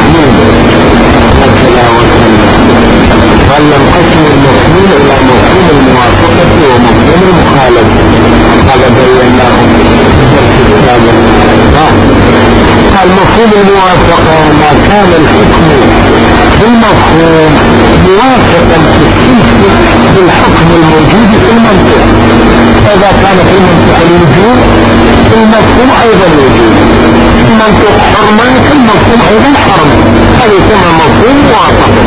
المفهوم وكلا وكلا. قال ينقسم المفهوم الى مفهوم الموافقة ومفهوم المخالفة، هذا بيناه في السابق. قال مفهوم الموافقة ما كان الحكم في المفهوم موافقا في الصفة بالحكم الموجود في المنطق، فإذا كان في المنطق الوجود في المفهوم أيضا وجود، في المنطق حرمة في المفهوم أيضا حرمة، هذا يسمى مفهوم موافقة.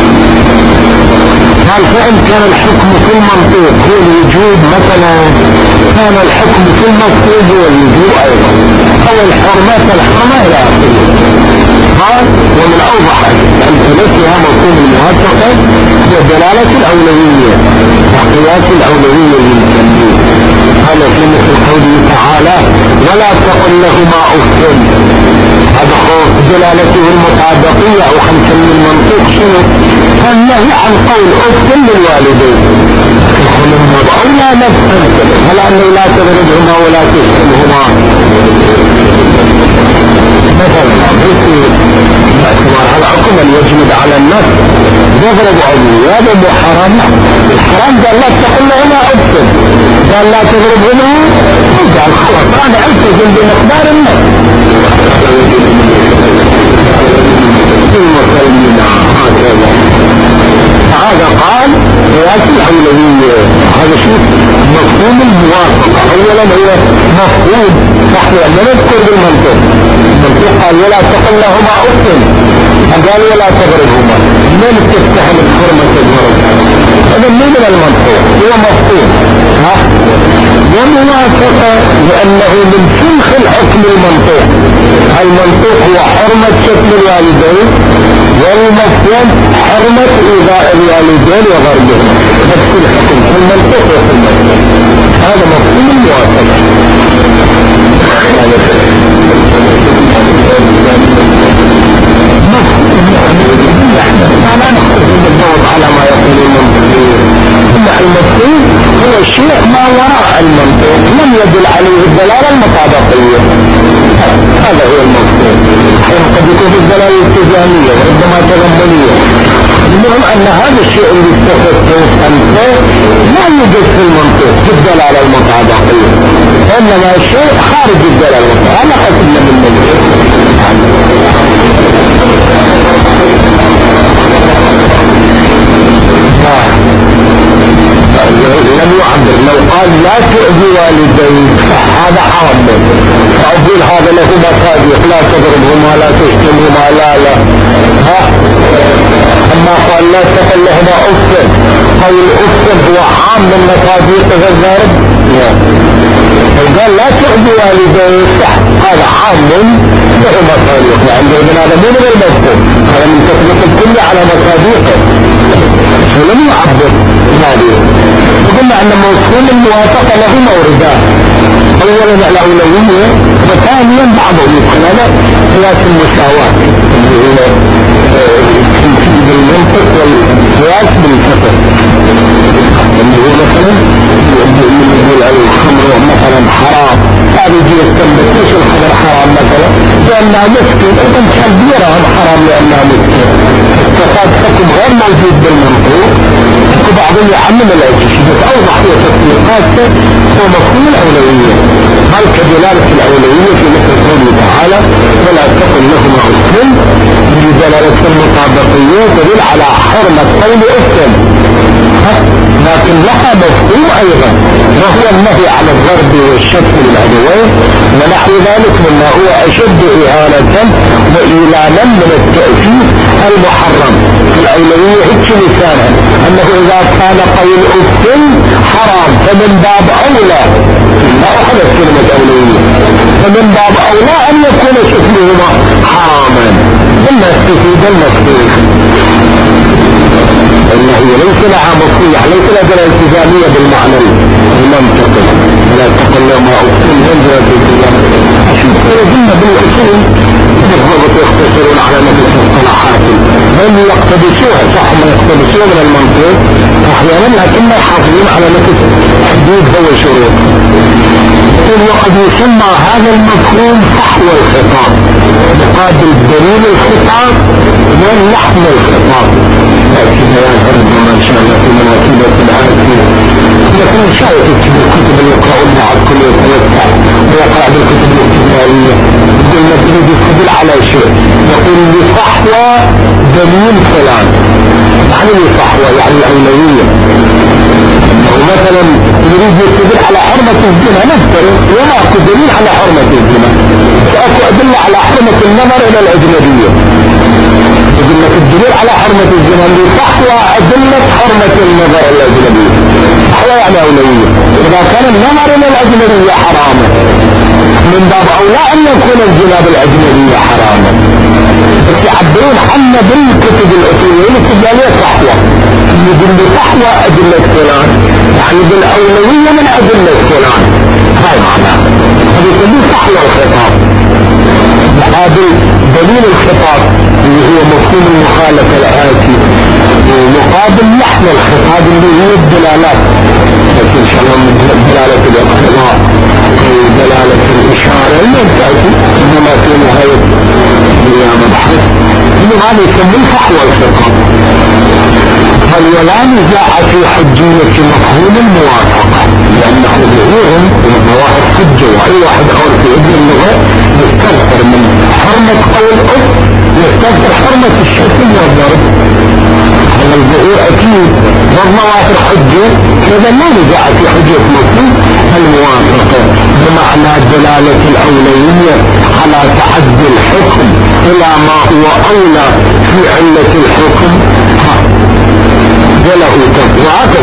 قال فإن كان الحكم في المنطق هو الوجود مثلا، كان الحكم في المفهوم هو الوجود أيضا، أو الحرمة فالحرمة إلى آخره. قال ومن أوضح أمثلتها مفهوم الموافقة هي دلالة الأولوية وقياس الأولوية للتنبيه. قال في مثل قوله تعالى ولا تقل لهما أف، هذا خوف دلالته المطابقية أو خمسين المنطق شنو؟ فالنهي عن قول أف للوالدين يقول النبي أولى نفسا ولا أنه لا تضربهما ولا تشتمهما مثلا باعتبار هذا حكم يجب على الناس يضرب أبوه، هذا مو حرام. الحرام قال لا تقل لهما أف، قال لا تضربهما، قال خلاص أنا ألتزم بمقدار النفس. هذا قال قياس الأولوية. هذا شوف مفهوم الموافقة. أولا هو مفهوم نحن نذكر بالمنطق، المنطق قال ولا تقل لهما أف، قال ولا تضربهما، من تستهم الحرمة تضرب، هذا من المنطق هو مفهوم. وموافقة لأنه من سلخ الحكم المنطق، المنطق هو حرمة شتم الوالدين، والمفهوم حرمة إيذاء الوالدين وغربهم، نفس الحكم في المنطق وفي المفهوم. هذا مفهوم الموافقة. لا نخرج بالضوء على ما يقول المنطقين، ثم المفهوم هو الشيء ما وراء المنطق لم يدل عليه الدلالة المطابقية، هذا هو المفهوم. قد يكون الدلالة الالتزامية وربما تضمنية. المهم أن هذا الشيء اللي استفدته أنت لا يوجد في المنطق في الدلالة المطابقية، إنما الشيء خارج الدلالة المطابقية. أنا قلنا بالمنطق لم يعبر. لو قال لا تؤذي والديك هذا حرام، فأقول هذا له مصادق، لا تضربهما لا تشتمهما لا. أما قال لا تقل لهما أف، قول أف هو عام من مصادق الضرب، وقال لا تؤذي والديك هذا عام له مصادق، يعني هذا مو من المفهوم، هذا من تطبيق الكل على مصادقه، فلم يعبر هذه. وقلنا أن مفهوم الموافقة له موردان، أولا الأولوية، وثانيا بعضهم يدخل على قياس المساواة اللي هو التنفيذ بالمنطق والقياس بالفقه، اللي هو مثلا يقول الخمر مثلا حرام، هذا يجي يستنبط ليش الخمر حرام مثلا؟ لأنها مسكين، إذن كبيرة حرام لأنها مسكين، فقد حكم غير موجود بالمنطق. وبعضهم يعمل الأشياء بس أوضح في تطبيقاته هو مفهوم الأولوية. هل كدلالة الأولوية في مثل قوله تعالى ولا تقل لهما أف، بدلالة المطابقية تدل على حرمة قول أف، لكن لها مفهوم أيضا وهو النهي عن الضرب والشتم للأبوين ونحو ذلك مما هو أشد إهانة وإيلاما من التأثير المحرم. الأولوية هيك لسانها أنه إذا كان قول أف حرام فمن باب أولى، ما أخذت كلمة أولوية، فمن باب أولى أن يكون شتمهما حراما. ثم استفيد المفهوم النهي ليس لها مصريح، ليس لها التزامية بالمعنى المنطقي، لا تقل لما أفصل منزلة التزامية. أشوف رجلنا بالأصول بالضبط يختصرون على مثل الصلاحات، هم يقتبسوها صح، ما يقتبسوها من المنطق أحيانا، لكن يحافظون على مثل حدود هو شروط. يقول وقد يسمى هذا المفهوم فحوى الخطاب مقابل دليل الخطاب واللحن الخطاب. لكن بيان ربما ان شاء الله في مواكبة الآتي. لكن شايف الكتب اللي يقرأون مع الكل يتوسع ويقرأ بالكتب الابتدائية يقول نبتدي يستدل على شيء يقول لصحوى دليل فلان. يعني لصحوى يعني الأولوية انه مثلا يريد يستدل على حرمة الزنا نفترض وما اكو دليل على حرمة الزنا فاكو أدلة على حرمة النظر إلى الأجنبية. يقول لك الدليل على حرمة الزنا لصحوى أدلة حرمة النظر إلى الأجنبية. صحوى يعني أولوية. إذا كان النظر إلى الأجنبية حراما من باب أولى أن يكون الزنا بالأجنبية حراما. بس يعبرون عنا بالكتب الأصولية التجارية صحوة. يقول لصحوى أدلة فلان يعني بالأولوية من أدلة فلان. هاي معناه هذا يسميه صحوى الخطاب مقابل دليل الخطاب اللي هو مفهوم المخالفة الآتي ومقابل لحن الخطاب اللي هو الدلالات. لكن إن شاء الله من دلالة الاقتضاء ودلالة الإشارة لم تأتي إنما في نهاية مبحث إنه هذا يسميه فحوى الخطاب. ولا نزاع في حجية مفهوم الموافقة لأنه ظهورهم ومواهب حجة وأي واحد قول في ابن اللغة يستغفر من حرمة قول أف يستغفر حرمة الشتم والضرب. على الظهور أكيد والمواهب حجة كذا لا نزاع في حجية مفهوم الموافقة بمعنى دلالة الأولوية على تعدي الحكم إلى ما هو أولى في علة الحكم وله تطوعات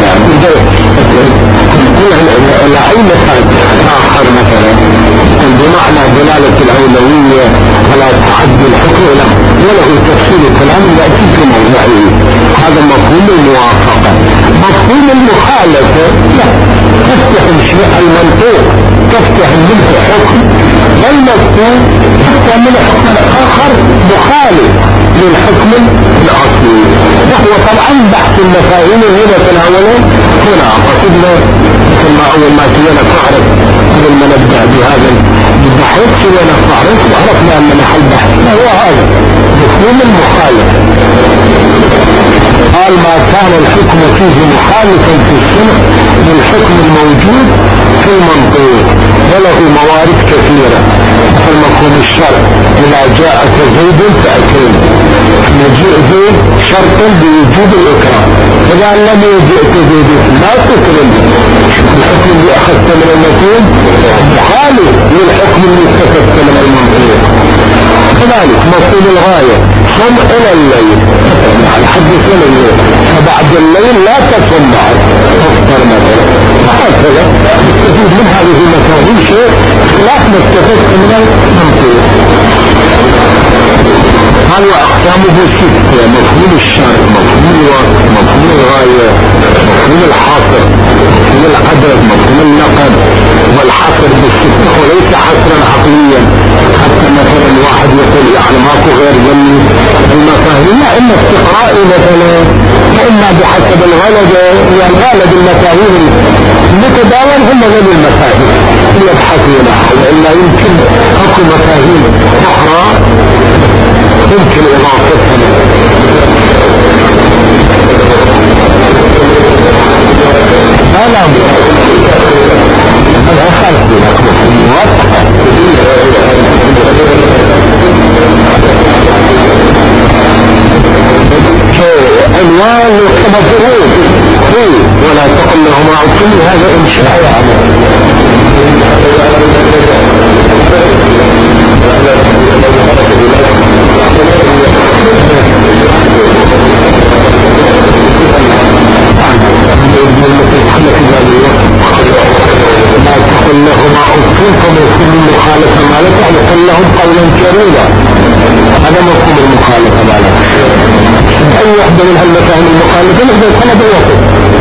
إلى أي مثال آخر مثلا بمعنى دلالة الأولوية على تعدي الحكم وله تفصيل كلام يأتي في موضعه. هذا مفهوم الموافقة. مفهوم المخالفة تفتهم شيء المنطوق تفتهم منه حكم والمفهوم تفتهم من حكم آخر مخالف للحكم الأصلي. وهو طبعا بحث المفاهيم هنا تناوله هنا قصدنا مثل ما أول ما سينا تعرف قبل ما نبدأ بهذا البحث سينا تعرف وعرفنا أن محل بحثنا هو هذا مفهوم المخالف. قال ما كان الحكم فيه مخالفا في السنة للحكم الموجود في المنطوق وله موارد كثيرة مثل مفهوم الشرع إذا جاءك زيد فأكرم مجيء زيد شرطا بوجود الإكرام إذا لم يجئك زيد لا تكرم. الحكم اللي أخذت من المفهوم مخالف للحكم اللي استفدت من المنطوق. كذلك مفهوم الغاية صم إلى الليل على حد صم الليل فبعد الليل لا تصم معه تفطر مثلا وهكذا نستفيد من هذه المفاهيم شيء خلاف ما استفدت من المنطوق. قال وأقسامه ستة: مفهوم الشرع مفهوم الوقت مفهوم الغاية مفهوم الحاصر مفهوم العدد مفهوم النقد. والحصر بالستة وليس حصرا عقليا حتى مثلا واحد يقول يعني ماكو غير ذني المفاهيم إما استقرائي مثلا وإما بحسب الغلد يعني غالب المفاهيم المتداول هم غير المفاهيم يبحثونها وإلا يمكن أكو مفاهيم أخرى يمكن إضافتها. لا هذا خلف لك مفهوم موافقة. عنوان كما ظهور ولا تقل لهما عطل هذا إنشاء لا تقل لهما عطل فمفهوم المخالفة ما لك يعني قل لهم قولا كريما. هذا مفهوم المخالفة ما لك. أي واحدة من هالمفاهيم المخالفة نقدر طلب الوقت.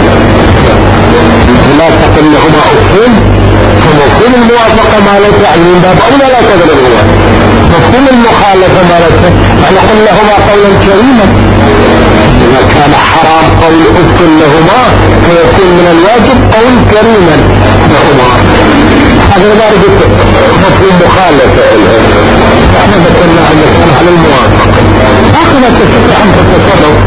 لا تقل لهما عطل فمفهوم الموافقة ما لك يعني من باب أولى لا تقل هو. مفهوم المخالفة ما لك يعني قل لهما قولا كريما. إذا كان حرام قول أذكر لهما فيكون من الواجب قول كريما لهما. هذا لا رجل مفهوم مخالفة احنا ذكرنا ان نسأل على الموافقة اخذ تستطيع ان تتصرف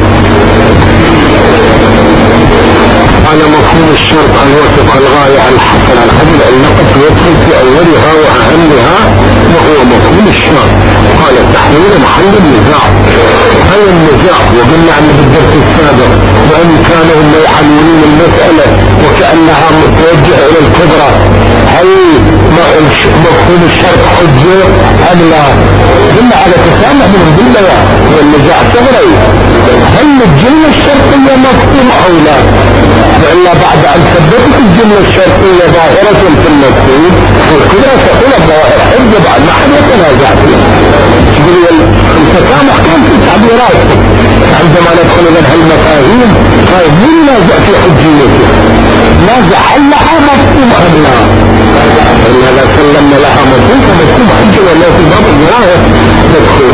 على مفهوم الشرط ان يوافق الغاية الحسنة الحديث النقد يدخل في اولها واهمها وهو مفهوم الشرط. قال التحليل محل النزاع. هل النزاع وقلنا عن بالدرس السابق وان كانوا هم يحللون المسألة وكأنها متوجهة الى الكبرى هل مفهوم الشرط حجة ام لا؟ قلنا على تسامح من بالله والنزاع صغري هل الجملة الشرطية مفهوم او لا؟ وإلا بعد أن ثبتت الجملة الشرطية ظاهرة في المفهوم والكبرى تقول الظواهر حجة بعد ما حد يتنازع فيها. تقول التسامح كان في تعبيرات عندما ندخل إلى هالمفاهيم طيب مين نازع في حجيتها؟ نازع هل لها مفهوم أم لا؟ إذا سلمنا لها مفهوم فمفهوم حجة ولا في باب الظواهر تدخل.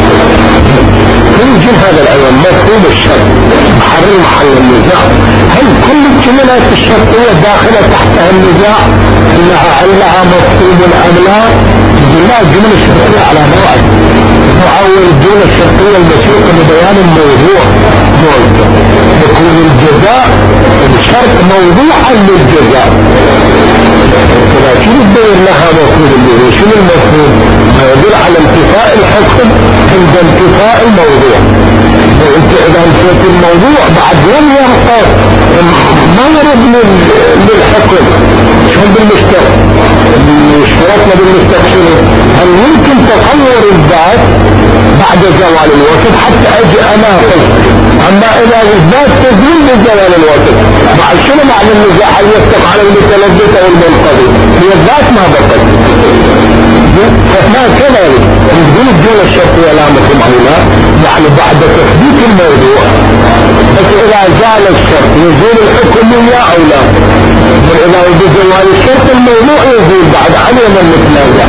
يمكن هذا الأيام مفهوم الشرط محل النزاع. هل كل الجملات الشرطية داخلة تحتها النزاع هل لها مفهوم أم لا؟ لا الجملة الشرطية على نوع أول الجملة الشرطية المسوقة لبيان الموضوع يكون الجزاء الشرط موضوعا للجزاء لكن يبين لها مفهوم اللي شنو المفهوم؟ ما يدل على انتفاء الحكم عند انتفاء الموضوع. وانت اذا انتفت الموضوع بعد لم يرفض ما يرد للحكم شو بالمشترك اشتركنا بالمستقشرين هل يمكن تطور الذات بعد زوال الوقت حتى اجي اناقش اما اذا الذات تزول بزوال الوقت بعد شنو معنى النزاع هل يفتح على المتلذذ او المنقضي هي الذات ما بطل فما كذلك نقول الجملة الشرطية لا مفهوم او لا يعني بعد تثبيت الموضوع بس اذا زال الشرط يزول الحكمية او لا واذا بزوال الشرط الموضوع يزول بعد علم المتنازع.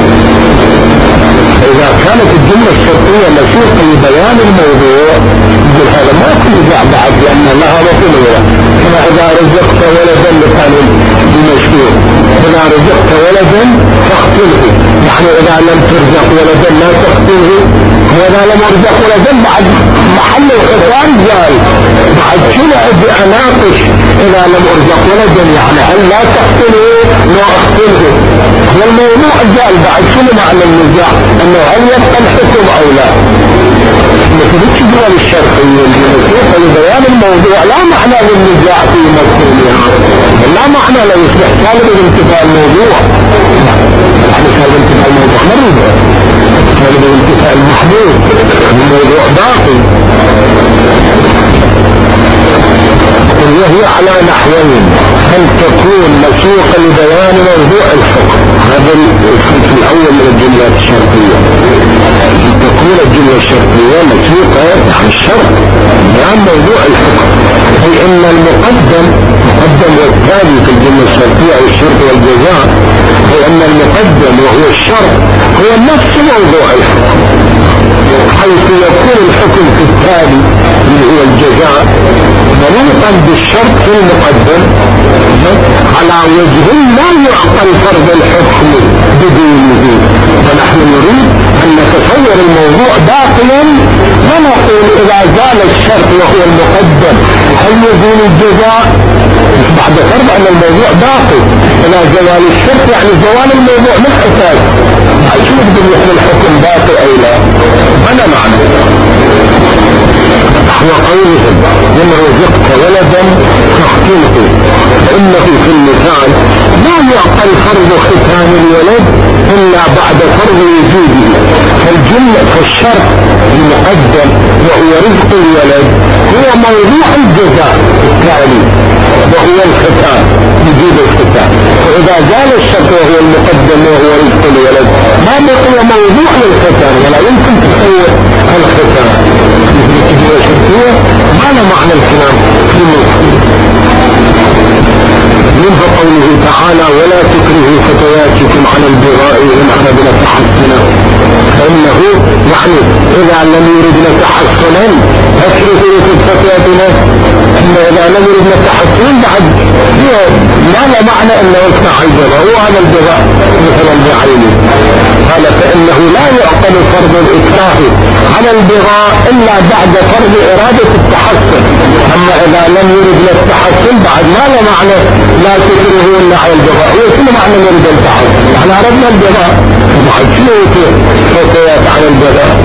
اذا كانت الجملة الشرطية مسوقة لبيان الموضوع يقول هذا ما في نزاع بعد لان لها مفهوم كما اذا رزقت ولدا لكان بمشهور اذا رزقت ولدا فاقتله يعني اذا لم ترزق ولدا لا تقتله واذا لم ارزق ولدا بعد محل الخطاب زال بعد شنو ابي اناقش اذا لم ارزق ولدا يعني هل لا تقتله لا اقتله والموضوع زال بعد شنو معنى النزاع انه هل يبقى الحكم او لا. مثل الجمل الشرطية المسوقة لبيان الموضوع لا معنى للنزاع في مفهومها لا معنى لا يصبح طالب الانتفاع الموضوع يعني طالب الانتفاع الموضوع مريض طالب الانتفاع المحدود الموضوع باقي وهي على نحوين أن تكون مسوقة لبيان موضوع الحكم هذا الصنف الأول من الجملات الشرطية تكون الجملة الشرطية مسوقة عن الشرط بيان موضوع الحكم أي أن المقدم والثاني في الجملة الشرطية أو الشرط والجزاء أي أن المقدم وهو الشرط هو نفس موضوع الحكم حيث يكون الحكم في التالي اللي هو الجزاء منوطا بالشرط في المقدم على وجه لا يعقل فرض الحكم بدونه ونحن نريد أن نتصور الموضوع باقيا ونقول إذا زال الشرط وهو المقدم هل يزول الجزاء بعد فرض أن الموضوع باقي إلى زوال الشرط يعني زوال الموضوع من أساس شو نقدر نحن الحكم باقي أو لا أنا معنى نحو قولهم إن رزقت ولدا فاختلته فإنه في المثال لا يعقل فرض ختان الولد إلا بعد فرض وجوده فالجملة فالشرط المقدم وهو رزق الولد هو موضوع الجزاء التالي وهو الختان وجود الختان وإذا زال الشرط وهو المقدم وهو رزق الولد ما بقي موضوع للختان ولا يمكن تصور الختان ما معنى الكلام في منه قوله تعالى ولا تكرهوا فتياتكم على البغاء إن أردنا تحسنا فإنه يعني إذا لم يردنا تحسنا أكرهوا في الفتياتنا انه اذا لم يرد التحصن بعد ما معنى انه يصنع البغاء وهذا البغاء مثلا بعينه. قال فانه لا يعقل فرض الاكراه على البغاء الا بعد فرض ارادة التحصن. اما اذا لم يرد التحصن بعد ما له معنى لا تكرهوا الا على البغاء. شنو معنى يرد التحصن؟ احنا اردنا البغاء بعد شنو حكايات على البغاء؟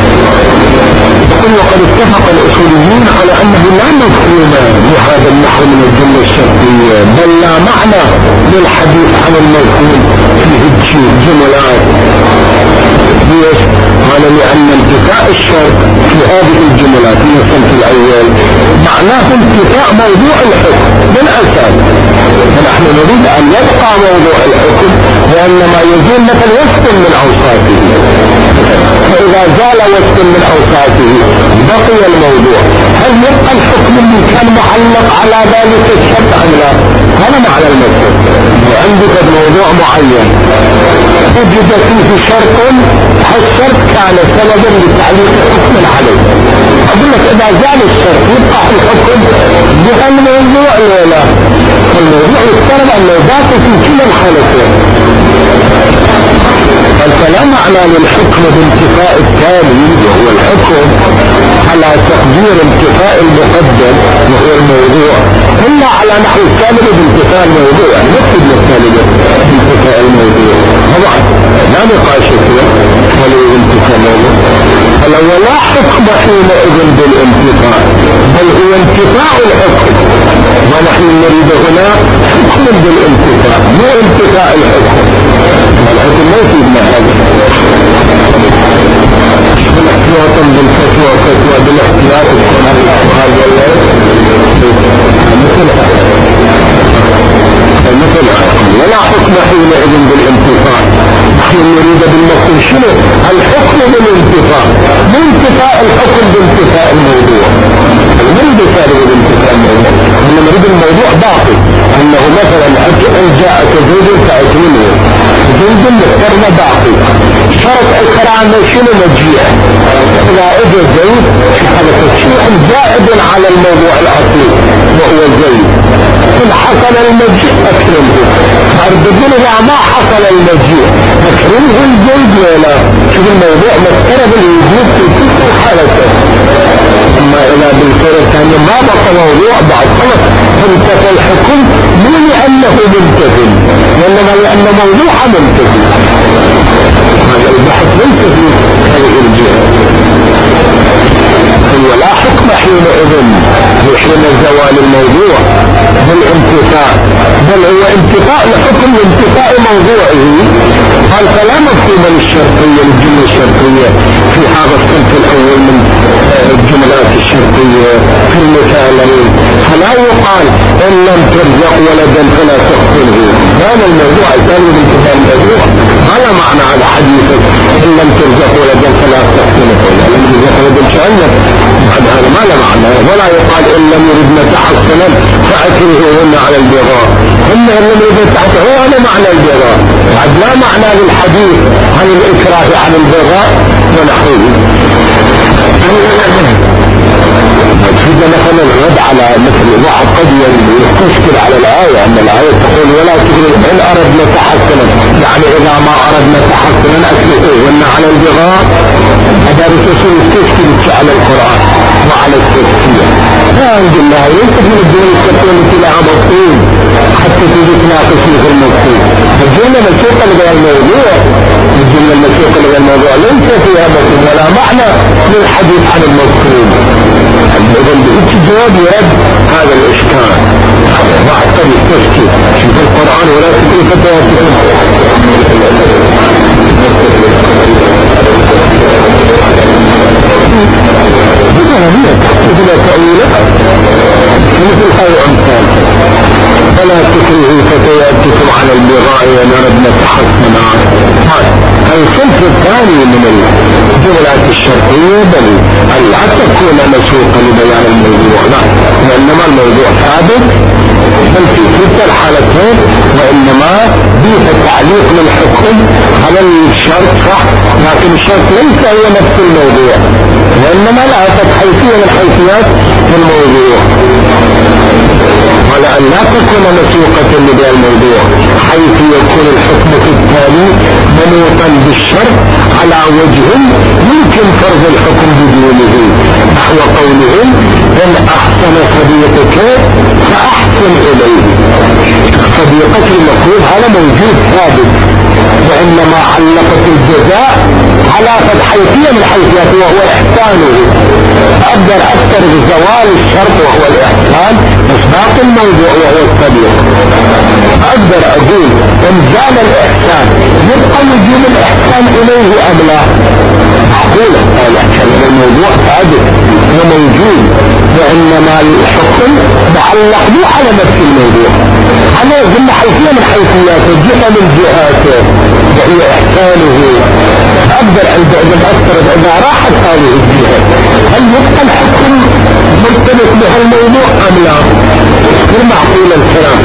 وقد اتفق الاصوليون على انه لا مفهوم لهذا النحو من الجملة الشرطية، بل لا معنى للحديث عن المفهوم في الجملات. ليش؟ قال لان انتفاء الشرط في هذه الجملات من الصنف الاول معناه انتفاء موضوع الحكم من اساس، فنحن نريد ان يبقى موضوع الحكم وانما يزول مثل وصف من اوصافه، فاذا زال وصف من اوصافه بقي الموضوع. هل يبقى الحكم اللي كان معلق على ذلك الشرط ام لا؟ هذا معنى المفهوم. وعندك موضوع معين وجد فيه شرط، هالشرط كان سببا لتعليق حكم عليه، اقول لك اذا زال الشرط يبقى الحكم بهالموضوع ولا لا؟ الموضوع يفترض انه باقي في كلا الحالتين. فلا معنى للحكم بانتفاء التالي وهو الحكم على تقدير انتفاء المقدم وهو الموضوع الا على نحو الكامل بانتفاء الموضوع، يعني نكتب للتالي بانتفاء الموضوع طبعا لا نقاش فيه ولو انتفاء الموضوع. فلو لا حكم حينئذ بالانتفاء بل هو انتفاء الحكم، ونحن نريد هنا حكم بالانتفاء مو انتفاء الحكم. الحكم ما يفيدنا هذا احتياطا بالفتوى فتوى بالاحتياط مثل ولا حكم حينئذ بالانتفاع. نحن نريد بالمفهوم شنو الحكم بالانتفاع، مو انتفاء الحكم بانتفاء الموضوع، من بفارغ الانتفاء الموضوع. احنا نريد الموضوع باقي، انه مثلا ان جاءك زيد فاكرمه، زيد مفترض باقي. شرط اكرام شنو مجيء؟ اذا اجى زيد هذا تشريع زائد على الموضوع الاصلي وهو زيد، ان حصل المجيء اكرمه. فارددون اذا ما حصل المجيء اكرمه الزيد ولا؟ شوف الموضوع مفترض الوجود في كل الحالتين. اما اذا بالفرق كان ما بقى موضوع بعد خلص انتفى الحكم مو لانه منتفي وانما لان موضوع منتفي. هذا البحث ليس في هذه الجهة. هو لا حكم حينئذ حين زوال الموضوع بالانتفاء، بل هو انتفاء لحكم انتفاء موضوعه. قال فلا مفهوم للشرطية للجملة الشرطية في هذا الصنف الاول من الجملات الشرطية في المثالين. فلا يقال ان لم ترزق ولدا فلا تقتله، هذا الموضوع الثاني من انتفاء الموضوع. هذا معنى هذا حديثك ان لم ترزق ولدا فلا تقتله، لم ترزق ولدا شأنك، هذا ما له معنى. ولا يقال ان لم يردنا تحصنا فاكرهوهن على البغاء، هم لم يردنا تحصنا، هو هذا معنى البغاء. بعد لا معنى للحديث عن الاكراه عن البغاء ونحوه. إذا مثلا الرد على مثل واحد قد يستشكل على الآية أن الآية تقول ولا تكرهوا إن أردنا تحصنا، يعني إذا ما أردنا تحصنا أكرهوهن على البغاء. هذا الرسول يستشكل على القرآن وعلى التفسير. فعند الله ينتج من الدول التي التي لها مفهوم حتى تجي تناقش في المفهوم. الجملة المسوقة لغير الموضوع، الجملة المسوقة لغير الموضوع ليس فيها مفهوم ولا معنى للحديث عن المفهوم. إذن بإيش جواب يرد هذا الإشكال. واحد قد يستشكل في القرآن ولا تكون فتواتكم إذا تأويلك مثل هذا الأمثال. فلا تكرهوا فتياتكم على البغاء ونردنا تحصنا. هذا الصنف الثاني من الجملات الشرطية، بل لا تكون مسوقا لبيان الموضوع، لا، وإنما الموضوع ثابت بل في كل الحالتين، وإنما به تعليق للحكم على الشرط صح، لكن الشرط ليس هو نفس الموضوع، وإنما لا حيثية من حيثيات الموضوع. على أن لا تكون مسوقة لبيع الموضوع، حيث يكون الحكم في التالي منوطا بالشرط على وجه يمكن فرض الحكم بدونه، نحو قولهم إن أحسن صديقك فأحسن إليه. صديقك المفروض هذا موجود ثابت، وإنما علقت الجزاء على حيثية من حيثياته وهو إحسانه. أقدر أكثر بزوال الشرط وهو الإحسان إثبات الموضوع وهو الصديق. أقدر أقول إن زال الإحسان يبقى وجوب الإحسان إليه أم لا؟ معقولة لأن الموضوع ثابت وموجود، وإنما الحكم معلق مو على نفس الموضوع، على ذم حيثية من حيثياته، جهة من جهاته وهي إحسانه. أقدر أن أفترض إذا راحت هذه الجهة هل يبقى الحكم مرتبط بها الموضوع أم لا؟ غير معقول الكلام.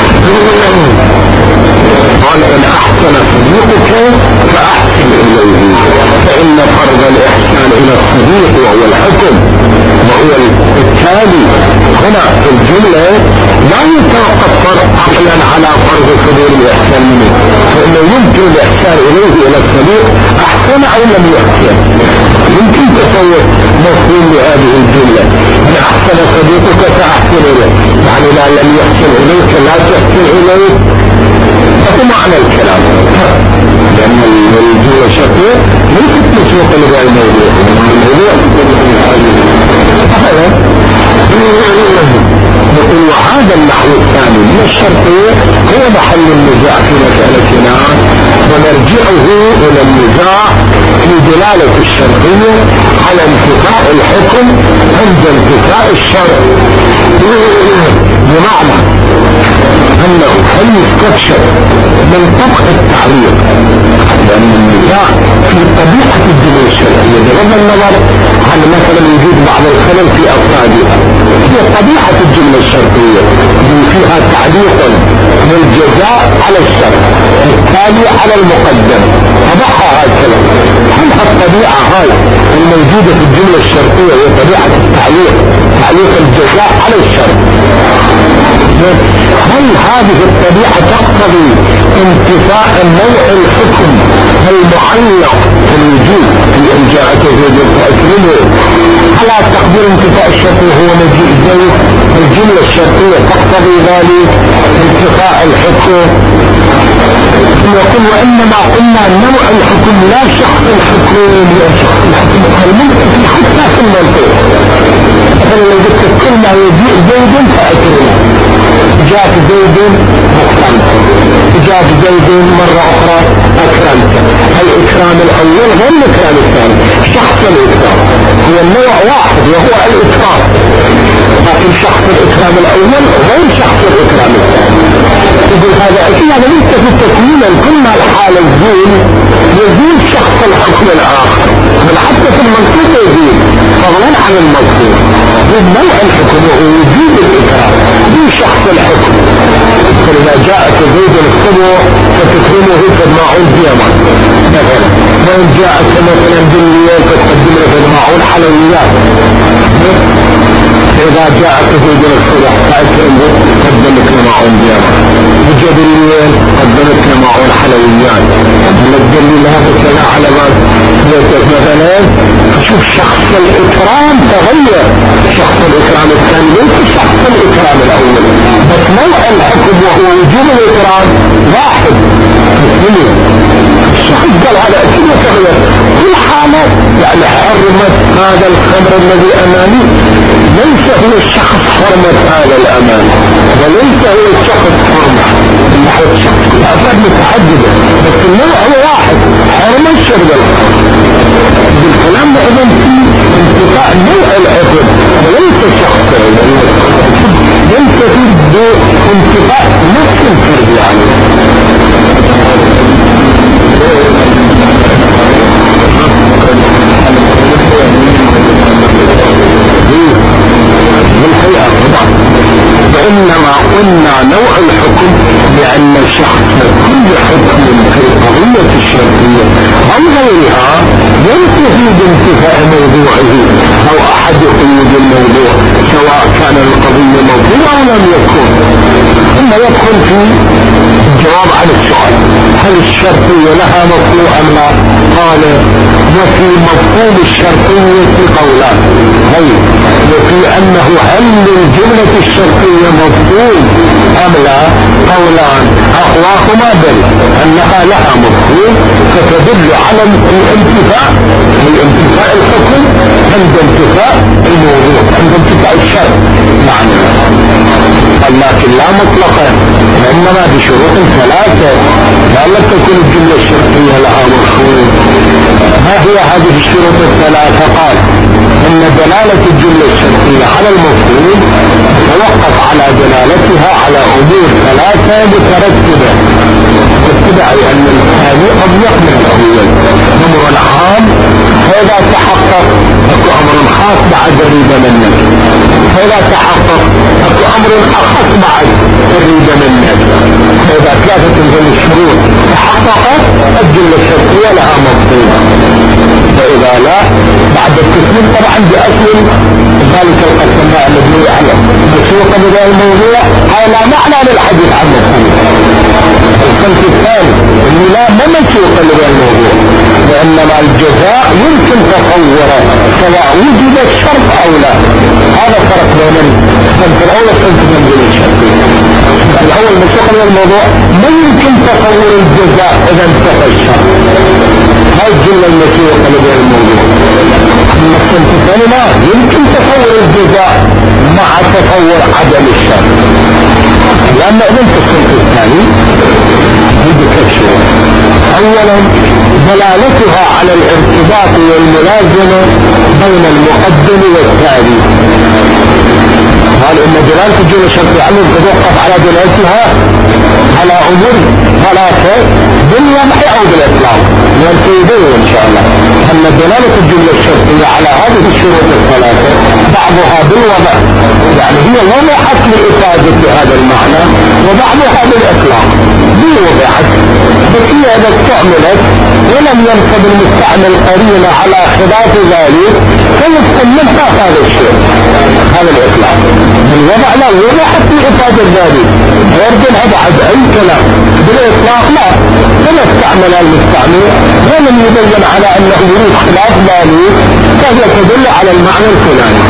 قال إن أحسن صديقك فأحسن إليه، فإن فرض الإحسان إلى الصديق وهو الحكم وهو التالي هنا في الجملة لا يتوقف عقلا على فرض صدور الإحسان منه، فإنه يمكن الإحسان إليه إلى الصديق أحسن أو لم يحسن. يمكن تصور مفهوم لهذه الجملة إن أحسن صديقك فأحسن إليه، يعني لا لم يحسن إليك لا تحسن إليه، هذا معنى الكلام. لأن الجملة الشرطية ليست مسوقة لبيع الموضوع، نقول وهذا النحو الثاني من الشرطية هو محل النزاع في مسألتنا، ونرجعه إلى النزاع في دلالة الشرطية على انتفاء الحكم عند انتفاء الشرط، بمعنى أنه هل يستكشف من طبق التعليق، لأن النزاع في طبيعة الجملة الشرعية بغض النظر عن مثلا وجود بعض الخلل في أفرادها، هي طبيعة الجملة الشرعية فيها تعليق للجزاء على الشرط التالي على المقدم، طبعها هكذا. هل الطبيعة هاي الموجودة في الجملة الشرعية هي طبيعة التعليق، تعليق الجزاء على الشرط؟ هل هذه الطبيعة تقتضي انتفاء نوع الحكم المعلق في الوجود في ان جاءت زيد فاكرمه على تقدير انتفاء الشرط وهو مجيء زيد؟ الجملة الشرطية تقتضي ذلك انتفاء الحكم. يقول وانما قلنا نوع الحكم لا شخص الحكم، لان شخص الحكم المنطقي حتى في المنطق. مثلا لو قلت كل ما يجيء زيد فاكرمه، جاء زيد أكرمته، جاء زيد مرة أخرى أكرمته. الإكرام الأول غير الإكرام الثاني، شخص الإكرام هو النوع واحد وهو الإكرام، لكن شخص الإكرام الأول غير شخص الإكرام الثاني. يقول هذا أكيد يعني ليس في التكوين كل ما الحالة يزيد شخص الحكم الآخر، بل حتى في المنطق يزيد فضلا عن المنطق. نوع الحكم هو وجود الإكرام بشخص الحكم. فإذا جاءت زيد الصبح فتكرمه في الماعون ديما مثلا، وإن جاءت مثلا بالليل فتقدم له في الماعون حلويات. فإذا جاءت زيد الصبح فأكرمه قدمت له ماعون ديما، وجا بالليل قدمت له ماعون حلويات. الدليل هذا كلا على ما مثلا شوف شخص الإكرام تغير، شخص الإكرام الثاني ليس شخص الإكرام الأول، بس نوع الحكم وهو وجود الإكرام واحد. الشخص قال هذا أكيد يتغير كل حالة، يعني حرمت هذا الخمر الذي أمامي ليس هو الشخص حرمت هذا الأمان، وليس هو الشخص حرمة من ناحية الشخص، الأفراد متحددة بس النوع هو واحد، حرمة شرب الخمر. بالكلام أيضا في انتفاء نوع الحكم وليس شخصه، ينتفي بانتفاء نفس الفرد. يعني وإنما قلنا نوع الحكم لأن شخص كل حكم في القضية الشرعية أو غيرها ينتهي بانتفاء موضوعه أو أحد قيود الموضوع، سواء كان القضية موجودة أو لم يكن. ثم يدخل في الجواب عن السؤال هل الشرطية لها مفهوم أم لا؟ قال وفي مفهوم الشرطية قولان، وفي أنه هل للجملة الشرطية مفهوم أم لا قولان، أقواهما بل أنها لها مفهوم فتدل على الانتفاء الحكم عند انتفاء الموضوع، عند انتفاء الشرط معنى، لكن لا مطلقا، وإنما بشروط ثلاثة. لا تكون الجملة الشرطية لها مفهوم. ما هي هذه الشروط الثلاثة؟ قال إن دلالة الجملة الشرطية على المفهوم تتوقف على دلالتها على أمور ثلاثة مترتبة، أي أن الثاني أضيق من الأول. أمر عام فإذا تحقق أكو أمر خاص بعد الريبة منك، فإذا تحقق أكو أمر أخص بعد الريبة منك. فإذا ثلاثة من الشروط تحققت الجملة الشرطية لها مفهوم، فإذا لا بعد التسليم طبعا بأصل ذلك القسم الذي على مسوق بهذا الموضوع هذا لا معنى للحديث عن مفهوم. الصنف الثاني اللي لا مسوق بهذا الموضوع، وإنما الجزاء يمكن تصوره سواء وجد الشرط أو لا. هذا فرق بين الصنف الأول والصنف الثاني الشرطي. الأول مسوق بهذا الموضوع ما يمكن تصور الجزاء إذا انتفى الشرط، هاي الجملة المسوقة لبيع الموضوع. أما الصنف الثاني لا يمكن تصور الجزاء مع تصور عدم الشرط، لأن إذن في الصنف الثاني يتكشف أولا دلالتها على الارتباط والملازمة بين المقدم والتالي. قال إن دلالة الجملة الشرطية عنه تتوقف على دلالتها على أمور ثلاثة بالوضع أو بالإطلاق، والفيديو إن شاء الله أن دلالة الجملة الشرطية على هذه الشروط الثلاثة بعضها بالوضع، يعني هي وضعت لإفادة هذا المعنى، وبعضها بالإطلاق وضعت، بس هي إذا استعملت ولم ينصب المستعمل قرينة على خلاف ذلك فيفهم منها هذا الشيء، هذا الإطلاق. بالوضع لا وضعت لإفادة ذلك ويرجلها بعد أي كلام، بالإطلاق لا، فلا استعمل المستعمل ولم يبين على أنه يريد خلاف ذلك فهي تدل على المعنى الفلاني.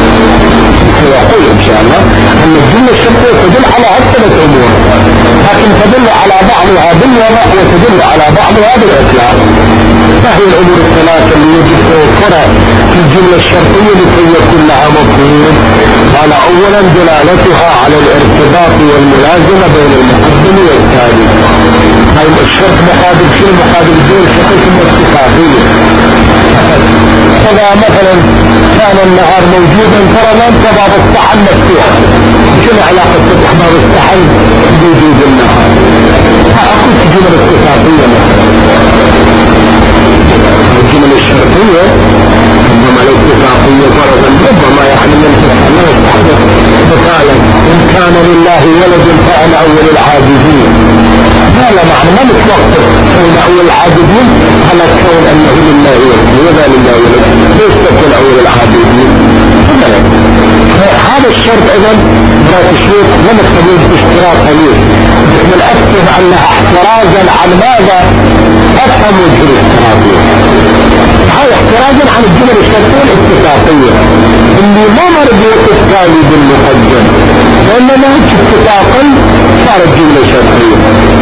سيقول إن شاء الله أن الجملة الشرطية تدل على ثلاث أمور، لكن تدل على بعضها بالوضع وتدل على بعضها بالإطلاق. فهي الأمور الثلاثة اللي يجب توفرها في الجملة الشرطية لكي يكون لها مفهوم. قال أولا دلالتها على الارتباط والملازمة بين المقدم والتالي. هاي الشرط مقابل شيء مقابل الجملة الشرطية الاتفاقية. فإذا مثلا كان النهار موجودا ترى لا باب الصحن مفتوح، شنو علاقة فتح باب الصحن بوجود النهار؟ أقول الجملة الاتفاقية مثلا. الجملة الشرطية ربما الاتفاقية فرضا ربما يعني من فتح الله يستحدث مثالا إن كان لله ولد فأنا أول العابدين. هذا معنى ما متوقف كون أول العابدين على كون أنه لله ولد، ولا لله ولد ليس تكون أول العابدين. هذا الشرط إذن ذات الشروط لم تكون اشتراط ليه من أفهم أنها احترازا عن ماذا؟ أفهم وجه الاحترازية، هذا احترازا عن الجمل الشرطية الاتفاقية اللي ما مربوط التالي بالمقدم، وإنما اتفاقا صار الجملة الشرطية.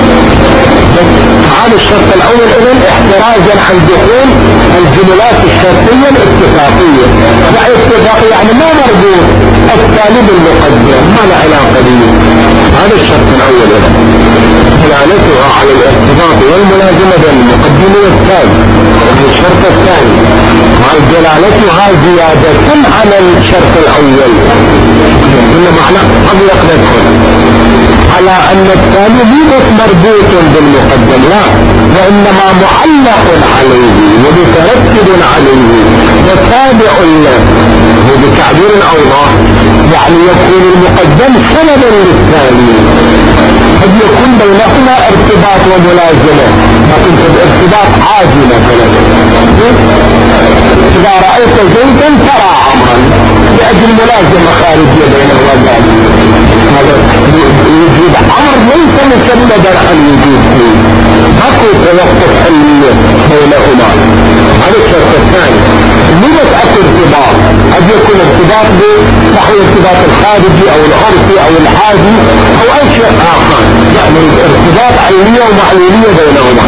هذا الشرط الأول إذن احترازا عن دخول الجملات الشرطية الاتفاقية، يعني اتفاقية يعني ما مربوط التالي بالمقدم، ما له علاقة به. هذا الشرط الأول إذن دلالتها على الارتباط والملازمة بين المقدم والتالي. الشرط الثاني قال دلالتها زيادة على الشرط الأول، إن معنى أضيق ندخل على أن الثاني ليس مربوط بالمقدم لا، وإنما معلق عليه ومترتب عليه وتابع له، وبتعبير أوضح يعني يكون المقدم سببا للثاني، قد يكون بينهما ارتباط وملازمة، لكن ارتباط عادي مثلا إذا رأيت زيدا ترى عمرا لأجل ملازمة خارجية بينهما ذلك. هذا وجود امر ليس مسببا عن وجود فيه، اكو توقف علمي بينهما. هذا الشرط الثاني. لماذا اكو ارتباط؟ قد يكون ارتباط نحو الارتباط الخارجي او العرفي او العادي او اي شيء اخر، يعني ارتباط علمية ومعلومية بينهما.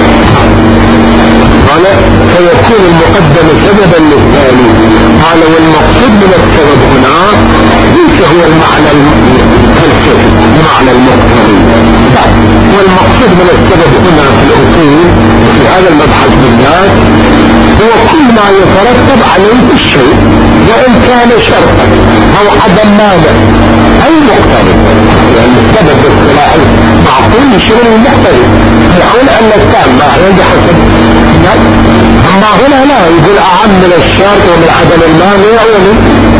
قال فيكون المقدم سببا للثاني. قال والمقصود من السبب هنا ليس هو المعنى الفلسفي، المعنى المقتضي، والمقصود من السبب هنا في الاصول في هذا المبحث بالذات هو كل ما يترتب عليه الشيء وان كان شرطا او عدم مانع اي مقتضي. يعني السبب باصطلاح معقول شنو المقتضي؟ يقول ان التام ما عندي حسب، اما هنا لا، يقول اعم من الشرط ومن عدم المانع ومن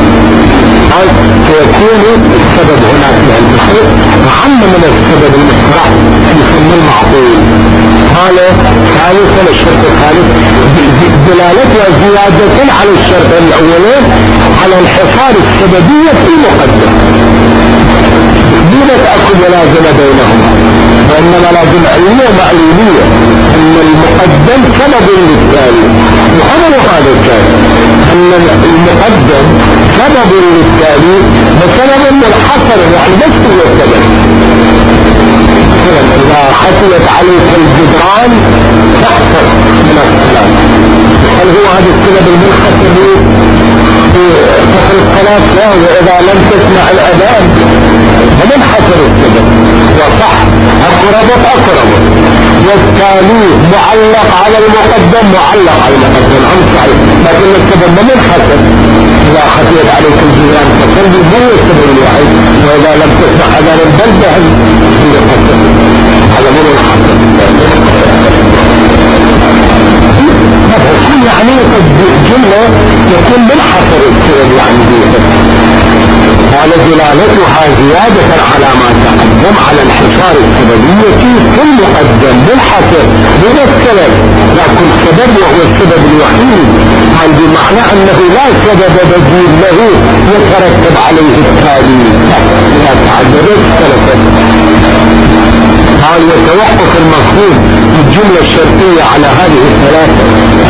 فيكون السبب هنا في البحث اعم من السبب المصطلح يسمى المعقول. قال ثالثا الشرط الثالث دلالتها زيادة على الشرط الاولين على انحصار السببية في المقدم دون تأكد ملازمة بينهما، وإنما لازم علمية ومعلومية أن المقدم سبب للتالي. وهذا الكلام أن المقدم سبب للتالي بسبب منحصر، يعني بس هو السبب. إذا حصلت عليك الجدران تحصل من الصلاة، هل هو هذا السبب المنحصر في فخر الصلاة؟ لا، وإذا لم تسمع الأذان فمنحصر السبب وصح أقربت والتالي معلق على المقدم، معلق على المقدم عن صحيح، لكن السبب منحصر. إذا خطيت عليك الجيران فصلي هو السبب الوحيد، وإذا لم تسمع أذان البلدة يقدم هذا منحصر. يعني الجملة يكون منحصر السبب يعني بيها. قال دلالتها زيادة على ما تقدم على انحصار السببية في المقدم منحصر دون السبب، لكن السبب وهو السبب الوحيد، قال بمعنى أنه لا سبب بديل له يترتب عليه التالي لا تعددت السلفة. قال وتوقف المفهوم الجملة الشرطية على هذه الثلاثة